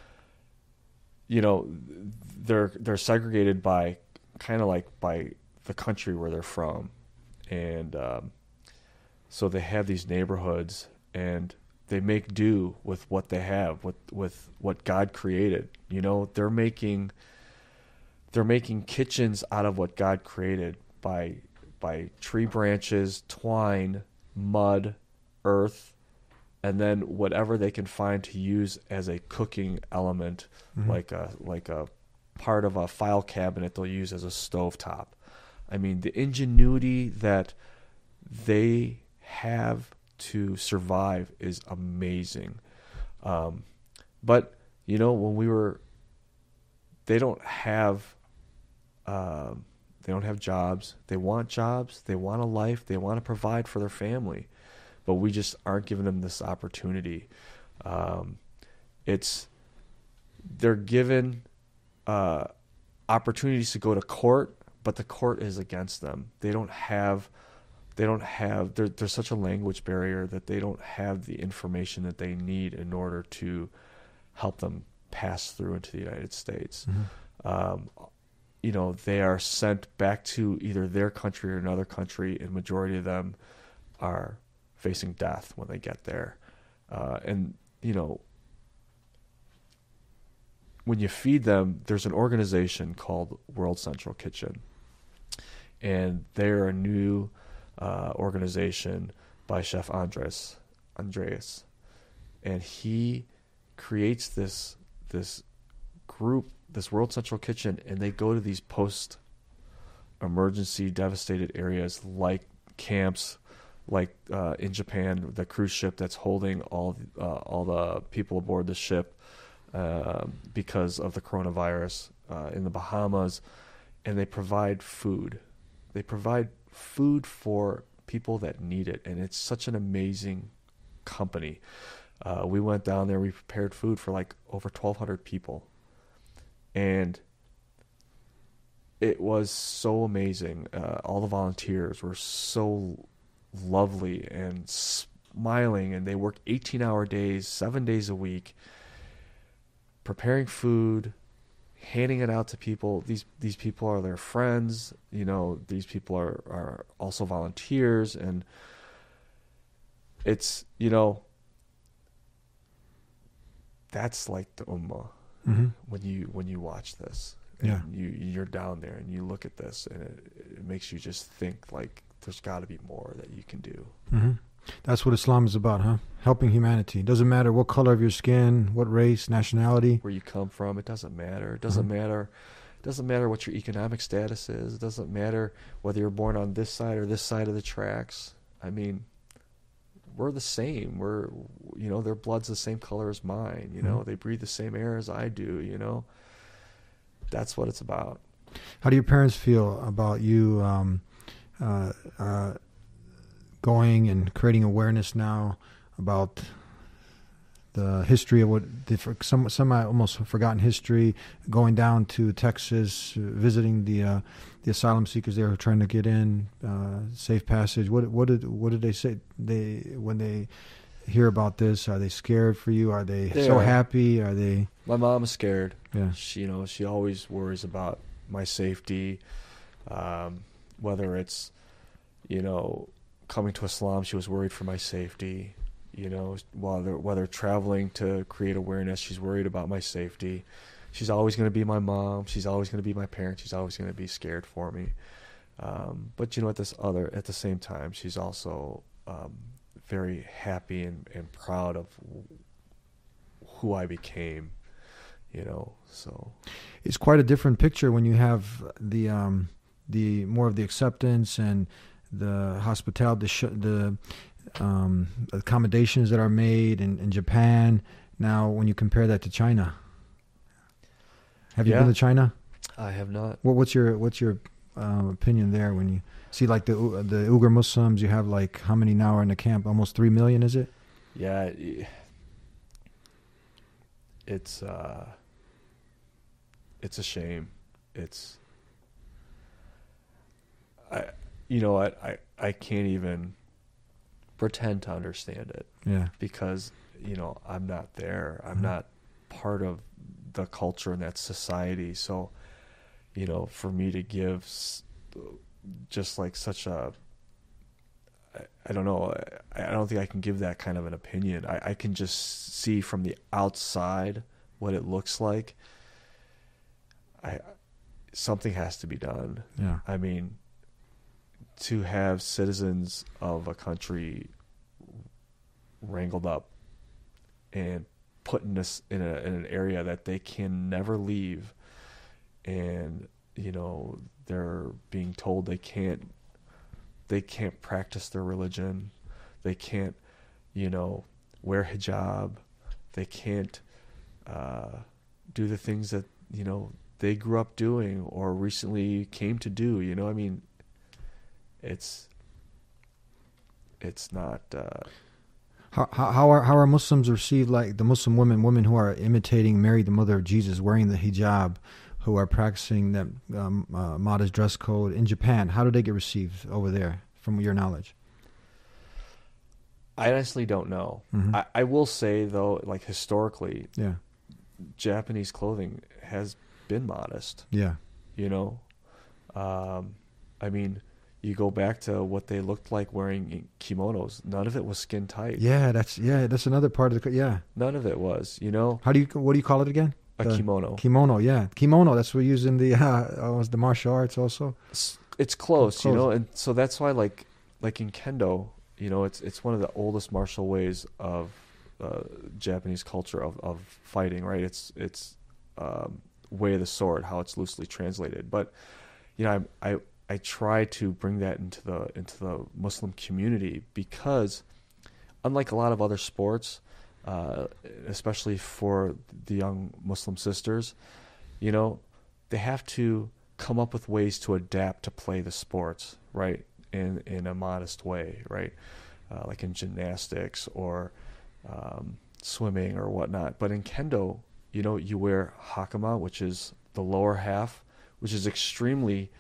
you know, they're they're segregated by kind of like by the country where they're from, and um, so they have these neighborhoods, and they make do with what they have, with with what God created. You know, they're making they're making kitchens out of what God created by by tree branches, twine, mud, earth, and then whatever they can find to use as a cooking element, Mhm. like a like a part of a file cabinet they'll use as a stovetop. I mean, the ingenuity that they have to survive is amazing. Um, but you know, when we were, they don't have, um, they don't have jobs. They want jobs. They want a life. They want to provide for their family, but we just aren't giving them this opportunity. Um, it's they're given uh, opportunities to go to court, but the court is against them. They don't have. They don't have, there, there's such a language barrier that they don't have the information that they need in order to help them pass through into the United States. Mm-hmm. Um, you know, they are sent back to either their country or another country, and majority of them are facing death when they get there. Uh, and, you know, when you feed them, there's an organization called World Central Kitchen, and they're a new Uh, organization by Chef Andres, Andreas, and he creates this this group, this World Central Kitchen, and they go to these post-emergency devastated areas like camps, like uh, in Japan, the cruise ship that's holding all uh, all the people aboard the ship uh, because of the coronavirus, uh, in the Bahamas, and they provide food. They provide food for people that need it, and it's such an amazing company. Uh, we went down there, we prepared food for like over twelve hundred people, and it was so amazing. Uh, all the volunteers were so lovely and smiling, and they worked eighteen hour days, seven days a week, preparing food, handing it out to people. These these people are their friends. You know, these people are, are also volunteers, and it's, you know, that's like the ummah. Mm-hmm. When you when you watch this, Yeah. and you you're down there and you look at this, and it, it makes you just think like there's got to be more that you can do. Mm-hmm. That's what Islam is about, huh? Helping humanity. Doesn't matter what color of your skin, what race, nationality. Where you come from, it doesn't matter. It doesn't Mhm. matter. It doesn't matter what your economic status is. It doesn't matter whether you're born on this side or this side of the tracks. I mean, we're the same. We're, you know, their blood's the same color as mine. You know, Mhm. they breathe the same air as I do. You know, that's what it's about. How do your parents feel about you um, uh, uh, going and creating awareness now about the history of what the, for some some almost forgotten history, going down to Texas, uh, visiting the uh, the asylum seekers there who are trying to get in, uh, safe passage. What what did what did they say? They when they hear about this, are they scared for you? Are they, They so are. happy? Are they? My mom is scared. Yeah. She, you know, she always worries about my safety, um, whether it's, you know, coming to Islam, she was worried for my safety. You know, whether whether traveling to create awareness, she's worried about my safety. She's always going to be my mom. She's always going to be my parent. She's always going to be scared for me. Um, but you know, at this other, at the same time, she's also um, very happy and, and proud of who I became. you know. So it's quite a different picture when you have the um, the more of the acceptance and the hospitality, the, sh- the um, accommodations that are made in, in Japan. Now, when you compare that to China, have you Yeah. been to China? I have not. What, what's your what's your uh, opinion there when you see like the the Uyghur Muslims? You have like how many now are in the camp? Almost three million, is it? Yeah, it- it's uh, it's a shame. It's I, you know, I, I I can't even pretend to understand it Yeah. because you know I'm not there. I'm Mhm. not part of the culture and that society. So, you know, for me to give s- just like such a I, I don't know. I, I don't think I can give that kind of an opinion. I, I can just see from the outside what it looks like. I something has to be done. Yeah. I mean, to have citizens of a country wrangled up and put in this in, a, in an area that they can never leave, and you know they're being told they can't they can't practice their religion, they can't you know wear hijab, they can't uh, do the things that you know they grew up doing or recently came to do. You know, I mean, it's it's not. Uh, How, how how are how are Muslims received, like the Muslim women, women who are imitating Mary, the mother of Jesus, wearing the hijab, who are practicing that um, uh, modest dress code in Japan? How do they get received over there, from your knowledge? I honestly don't know. Mhm. I, I will say though, like historically, Yeah, Japanese clothing has been modest. yeah, You know, um, I mean, you go back to what they looked like wearing kimonos. None of it was skin tight. yeah. That's yeah. That's another part of the yeah. None of it was. You know, How do you what do you call it again? a The kimono. Kimono, yeah, kimono. That's what we use in the uh, was the martial arts also. It's, it's close, you Close. know, and so that's why, like, like in kendo, you know, it's it's one of the oldest martial ways of uh, Japanese culture of, of fighting, right? It's it's um, way of the sword, how it's loosely translated. But you know, I I I try to bring that into the into the Muslim community because, unlike a lot of other sports, uh, especially for the young Muslim sisters, you know, they have to come up with ways to adapt to play the sports, right? In in a modest way, right? Uh, like in gymnastics or um, swimming or whatnot. But in kendo, you know, you wear hakama, which is the lower half, which is extremely,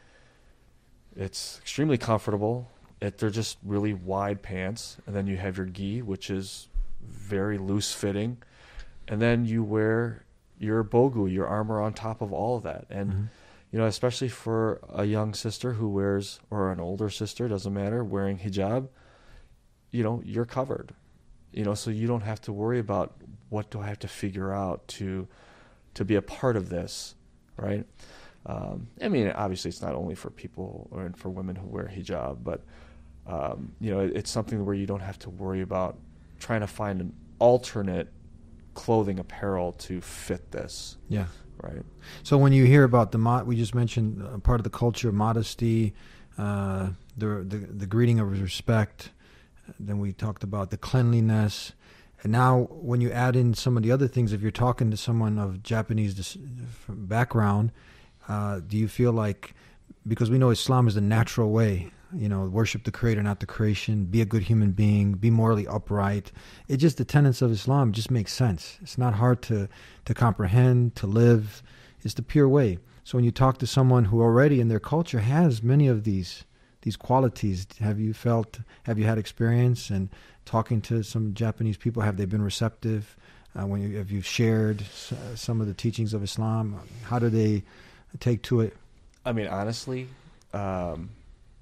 it's extremely comfortable. It, they're just really wide pants. And then you have your gi, which is very loose fitting. And then you wear your bogu, your armor on top of all of that. And, Mhm. you know, especially for a young sister who wears, or an older sister, doesn't matter, wearing hijab, you know, you're covered. You know, so you don't have to worry about what do I have to figure out to to be a part of this, right? Um, I mean, obviously, it's not only for people or for women who wear hijab, but um, you know, it, it's something where you don't have to worry about trying to find an alternate clothing apparel to fit this, Yeah. right? So when you hear about the mod, we just mentioned uh, part of the culture, modesty, uh, the, the the greeting of respect. Then we talked about the cleanliness, and now when you add in some of the other things, if you're talking to someone of Japanese dis- background, uh, do you feel like, because we know Islam is the natural way, you know, worship the Creator, not the creation, be a good human being, be morally upright. It just, the tenets of Islam just makes sense. It's not hard to to comprehend, to live. It's the pure way. So when you talk to someone who already in their culture has many of these these qualities, have you felt, have you had experience in talking to some Japanese people? Have they been receptive? Uh, when you, have you shared s- some of the teachings of Islam? How do they take to it? I mean, honestly, um,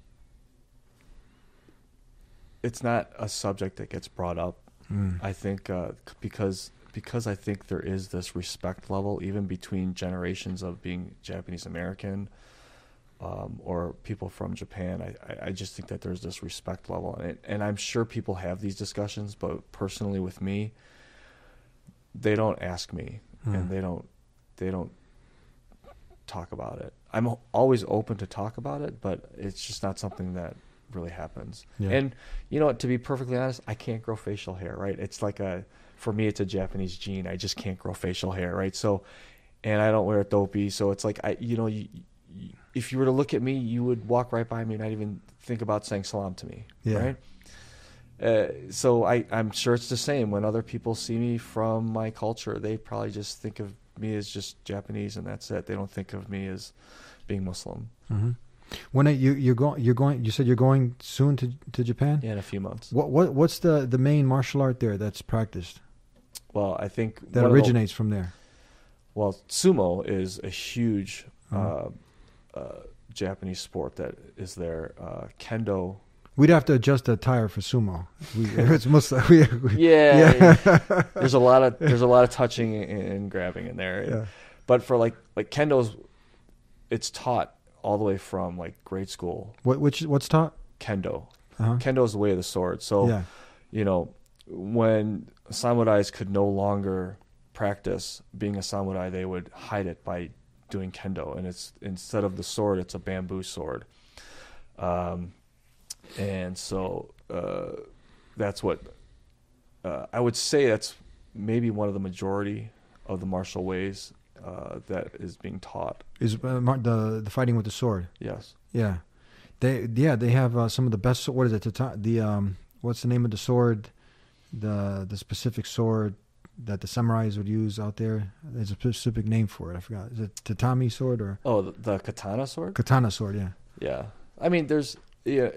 it's not a subject that gets brought up. Mm. I think uh, c- because because I think there is this respect level even between generations of being Japanese American um, or people from Japan. I, I, I just think that there's this respect level, and it, and I'm sure people have these discussions. But personally, with me, they don't ask me, Mm. and they don't they don't talk about it. I'm always open to talk about it, but it's just not something that really happens. Yeah. And you know what, to be perfectly honest, I can't grow facial hair, right? It's like a, for me, it's a Japanese gene. I just can't grow facial hair, right? So, and I don't wear a dopey. So it's like, I, you know, you, you, if you were to look at me, you would walk right by me and not even think about saying salam to me, Yeah. right? Uh, so I, I'm sure it's the same when other people see me from my culture. They probably just think of me as just Japanese, and that's it. They don't think of me as being Muslim. Mm-hmm. When are you you're going you're going you said you're going soon to to Japan? Yeah, in a few months. What what what's the the main martial art there that's practiced Well, I think that one of the- originates from there? well, sumo is a huge Uh-huh. uh, uh, Japanese sport that is there. Uh, kendo. We'd have to adjust the tire for sumo. We, it's Muslim. We, we, Yeah, yeah. there's a lot of there's a lot of touching and, and grabbing in there. Yeah. But for like like kendo's, it's taught all the way from like grade school. What which what's taught? Kendo. Uh-huh. Kendo is the way of the sword. So Yeah. you know, when samurais could no longer practice being a samurai, they would hide it by doing kendo, and it's instead of the sword, it's a bamboo sword. Um, and so uh, that's what uh, I would say. That's maybe one of the majority of the martial ways uh, that is being taught. Is uh, mar- the the fighting with the sword? Yes. Yeah, they yeah they have uh, some of the best. What is it? The, the um what's the name of the sword? The the specific sword that the samurais would use out there. There's a specific name for it. I forgot. Is it tatami sword or Oh, the, the katana sword. katana sword? Yeah. Yeah. I mean, there's yeah,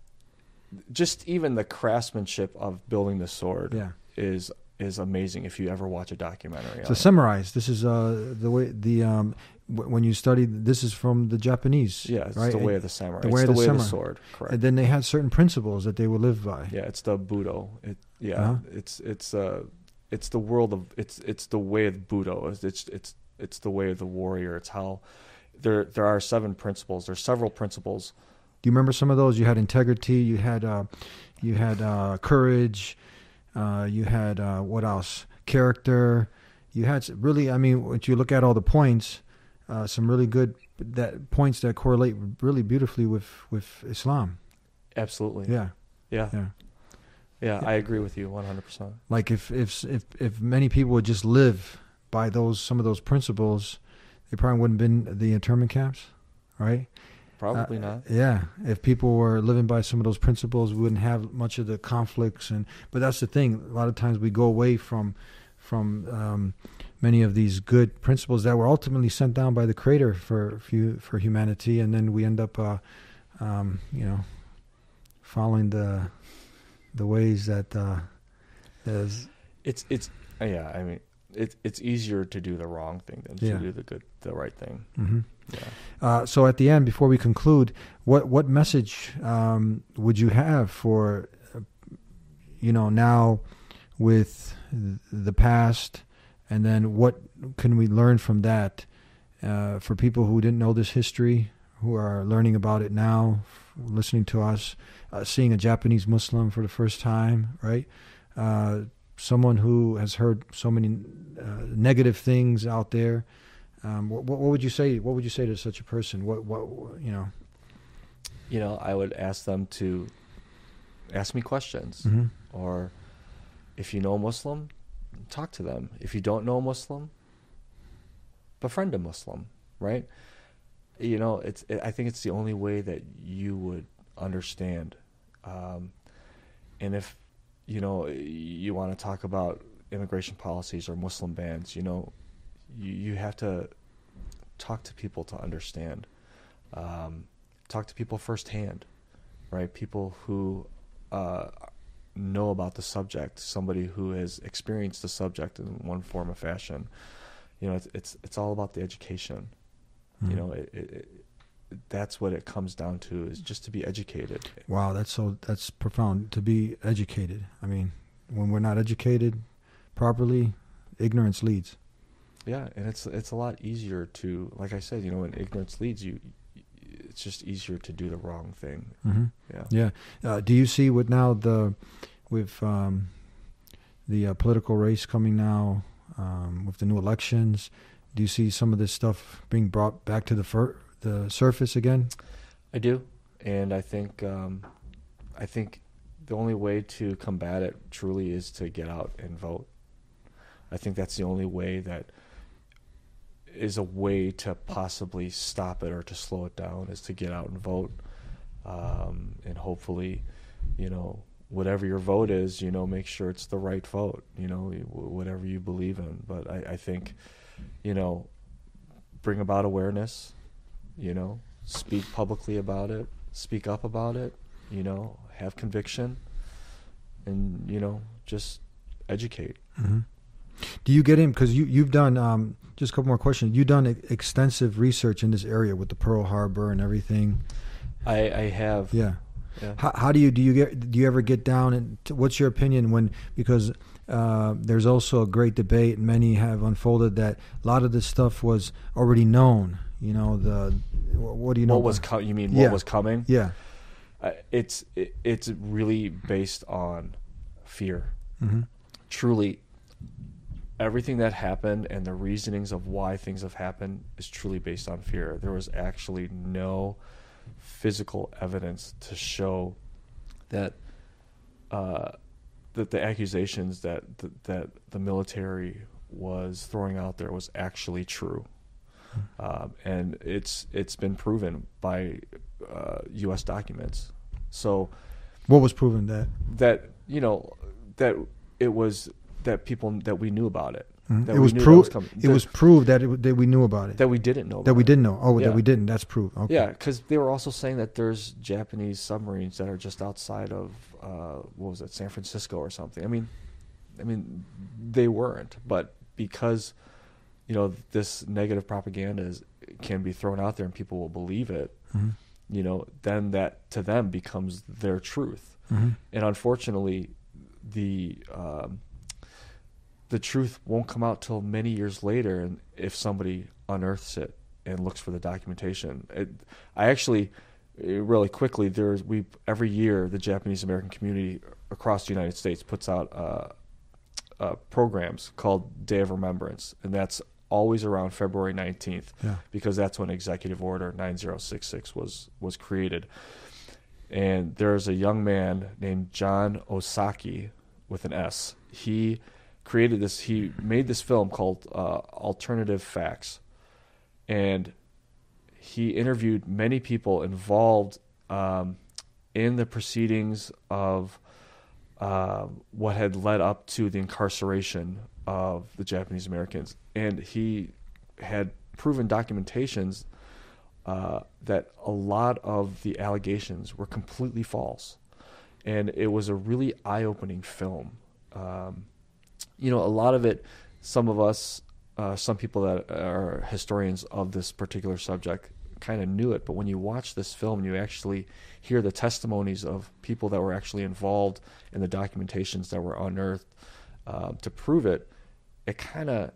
just even the craftsmanship of building the sword Yeah. is is amazing if you ever watch a documentary. So on it. samurais. This is uh the way the um w- when you study this is from the Japanese. Yeah, it's right? the way And- of the samurai. the it's way of the the way of the samurai. sword. Correct. And then they had certain principles that they would live by. Yeah, it's the Budo. It yeah, Uh-huh. it's it's uh it's the world of it's it's the way of Budo. It's it's it's it's the way of the warrior. It's how there there are seven principles. There's several principles. Do you remember some of those? You had integrity. You had uh, you had uh, courage. Uh, you had uh, what else? Character. You had s- really. I mean, when you look at all the points, uh, some really good that points that correlate really beautifully with with Islam. Absolutely. Yeah, Yeah. yeah. Yeah, I agree with you one hundred percent. Like if if if if many people would just live by those some of those principles, they probably wouldn't have been the internment camps, right? Probably Uh, not. Yeah, if people were living by some of those principles, we wouldn't have much of the conflicts. And but that's the thing. A lot of times we go away from from um, many of these good principles that were ultimately sent down by the Creator for for, for humanity, and then we end up, uh, um, you know, following the the ways that uh, is. It's it's uh, yeah. I mean, it's it's easier to do the wrong thing than Yeah. to do the good, the right thing. Mm-hmm. Yeah. Uh, so at the end, before we conclude, what what message um, would you have for, uh, you know, now with th- the past, and then what can we learn from that uh, for people who didn't know this history, who are learning about it now, listening to us, uh, seeing a Japanese Muslim for the first time, right? Uh, someone who has heard so many uh, negative things out there. Um, what, what would you say? What would you say to such a person? What, what, you know? You know, I would ask them to ask me questions, Mm-hmm. or if you know a Muslim, talk to them. If you don't know a Muslim, befriend a Muslim, right? You know, it's. It, I think it's the only way that you would understand. Um, and if you know you want to talk about immigration policies or Muslim bans, you know, you you have to talk to people to understand. Um, talk to people firsthand, right? People who uh, know about the subject, somebody who has experienced the subject in one form or fashion. You know, it's it's it's all about the education. Mhm. You know, it, it, it, that's what it comes down to, is just to be educated. Wow, that's so that's profound. To be educated. I mean, when we're not educated properly, ignorance leads. Yeah, and it's it's a lot easier to, like I said, you know, when ignorance leads you, it's just easier to do the wrong thing. Mm-hmm. Yeah. Yeah. Uh, do you see what now the with um, the uh, political race coming now um, with the new elections? Do you see some of this stuff being brought back to the fir- the surface again? I do, and I think um, I think the only way to combat it truly is to get out and vote. I think that's the only way that is a way to possibly stop it or to slow it down, is to get out and vote, um, and hopefully, you know, whatever your vote is, you know, make sure it's the right vote, you know, whatever you believe in. But I, I think, you know, bring about awareness, you know, speak publicly about it, speak up about it, you know, have conviction, and, you know, just educate. Mm-hmm. Do you get in, because you, you've done, um, just a couple more questions, you've done e- extensive research in this area with the Pearl Harbor and everything. I, I have. Yeah. Yeah. How, how do you do you get do you ever get down and t- what's your opinion when, because uh, there's also a great debate, and many have unfolded that a lot of this stuff was already known. You know, the what do you know? What was co- you mean? Yeah. What was coming? Yeah. Uh, it's it, it's really based on fear. Mm-hmm. Truly, everything that happened and the reasonings of why things have happened is truly based on fear. There was actually no physical evidence to show that uh, that the accusations that th- that the military was throwing out there was actually true, um, and it's it's been proven by uh, U S documents. So, what was proven that that you know that it was that people that we knew about it. mm-hmm. That it we was knew that proved. was coming. It that, was proved that it, that we knew about it. that we didn't know. About That we it. didn't know. Oh, Yeah. that we didn't. That's proved. Okay. Yeah, because they were also saying that there's Japanese submarines that are just outside of uh, what was it, San Francisco or something. I mean, I mean, they weren't, but because you know this negative propaganda is, can be thrown out there and people will believe it, Mm-hmm. you know, then that to them becomes their truth. Mm-hmm. And unfortunately, the um, the truth won't come out till many years later, and if somebody unearths it and looks for the documentation. It, I actually, uh, really quickly, there's we every year the Japanese American community across the United States puts out uh, uh, programs called Day of Remembrance, and that's always around February nineteenth, Yeah. because that's when Executive Order nine zero six six was was created. And there's a young man named John Osaki with an S. He created this, he made this film called uh, Alternative Facts. And he interviewed many people involved um, in the proceedings of uh, what had led up to the incarceration of the Japanese Americans. And he had proven documentations uh, that a lot of the allegations were completely false. And it was a really eye-opening film. Um, you know, a lot of it, some of us, uh, some people that are historians of this particular subject kind of knew it, but when you watch this film, you actually hear the testimonies of people that were actually involved in the documentations that were unearthed uh, to prove it. It kind of,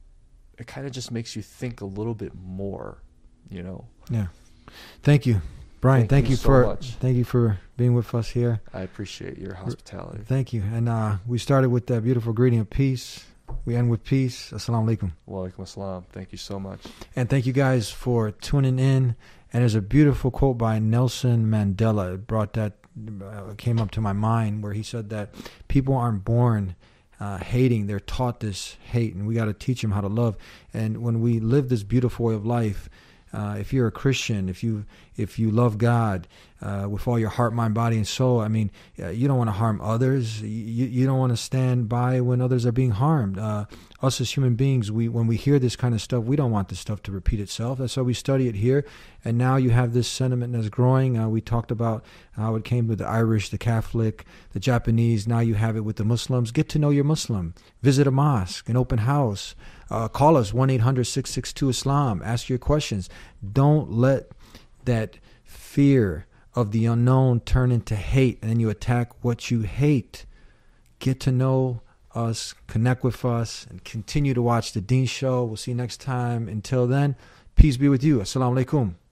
it kind of just makes you think a little bit more, you know. Yeah. Thank you, Brian. Thank Thank, you you, so for much. thank you for being with us here. I appreciate your hospitality. Thank you. And uh, we started with that beautiful greeting of peace. We end with peace. Assalamu alaikum. Wa alaikum assalam. Thank you so much. And thank you guys for tuning in. And there's a beautiful quote by Nelson Mandela. It brought that, uh, came up to my mind, where he said that people aren't born uh, hating. They're taught this hate, and we got to teach them how to love. And when we live this beautiful way of life, uh, if you're a Christian, if you if you love God uh, with all your heart, mind, body, and soul, I mean, uh, you don't want to harm others. You, you don't want to stand by when others are being harmed. Uh, us as human beings, we when we hear this kind of stuff, we don't want this stuff to repeat itself. That's why we study it here. And now you have this sentiment that's growing. Uh, we talked about how it came with the Irish, the Catholic, the Japanese. Now you have it with the Muslims. Get to know your Muslim. Visit a mosque, an open house. Uh, call us, one eight hundred six six two Islam. Ask your questions. Don't let that fear of the unknown turn into hate, and then you attack what you hate. Get to know us, connect with us, and continue to watch the Dean Show. We'll see you next time. Until then, peace be with you. Assalamu alaikum.